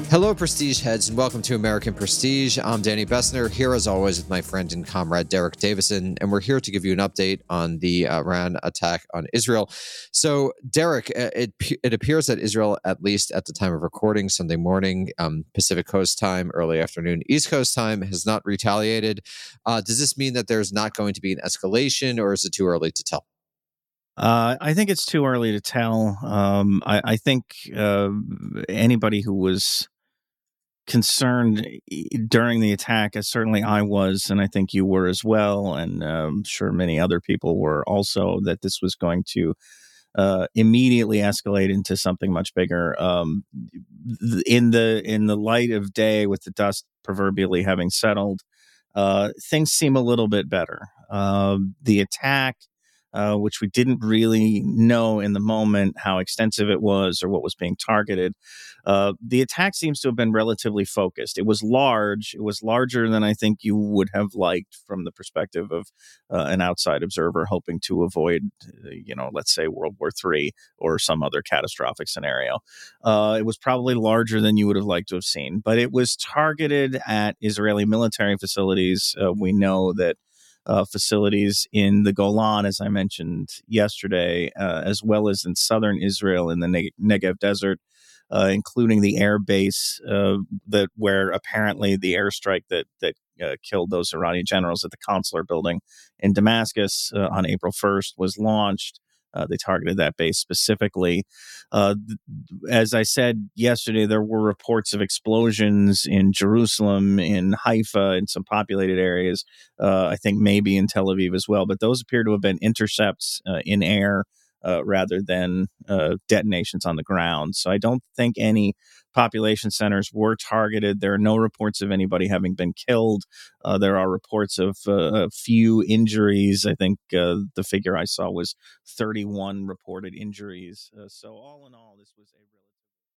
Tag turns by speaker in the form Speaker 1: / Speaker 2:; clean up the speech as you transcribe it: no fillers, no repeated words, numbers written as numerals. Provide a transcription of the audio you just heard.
Speaker 1: Hello, Prestige heads, and welcome to American Prestige. I'm Danny Bessner, here as always with my friend and comrade Derek Davison, and we're here to give you an update on the Iran attack on Israel. So, Derek, it appears that Israel, at least at the time of recording, Sunday morning, Pacific Coast time, early afternoon, East Coast time, has not retaliated. Does this mean that there's not going to be an escalation, or is it too early to tell?
Speaker 2: I think it's too early to tell. I think anybody who was concerned during the attack, as certainly I was, and I think you were as well, and I'm sure many other people were also, that this was going to immediately escalate into something much bigger. In the light of day, with the dust proverbially having settled, things seem a little bit better. The attack, which we didn't really know in the moment how extensive it was or what was being targeted. The attack seems to have been relatively focused. It was large. It was larger than I think you would have liked from the perspective of an outside observer hoping to avoid, let's say World War III or some other catastrophic scenario. It was probably larger than you would have liked to have seen, but it was targeted at Israeli military facilities. We know that facilities in the Golan, as I mentioned yesterday, as well as in southern Israel in the Negev Desert, including the air base where apparently the airstrike that killed those Iranian generals at the consular building in Damascus on April 1st was launched. They targeted that base specifically. As I said yesterday, there were reports of explosions in Jerusalem, in Haifa, in some populated areas. I think maybe in Tel Aviv as well. But those appear to have been intercepts in air rather than detonations on the ground. So I don't think any population centers were targeted. There are no reports of anybody having been killed. There are reports of a few injuries. I think the figure I saw was 31 reported injuries. So all in all, this was a relatively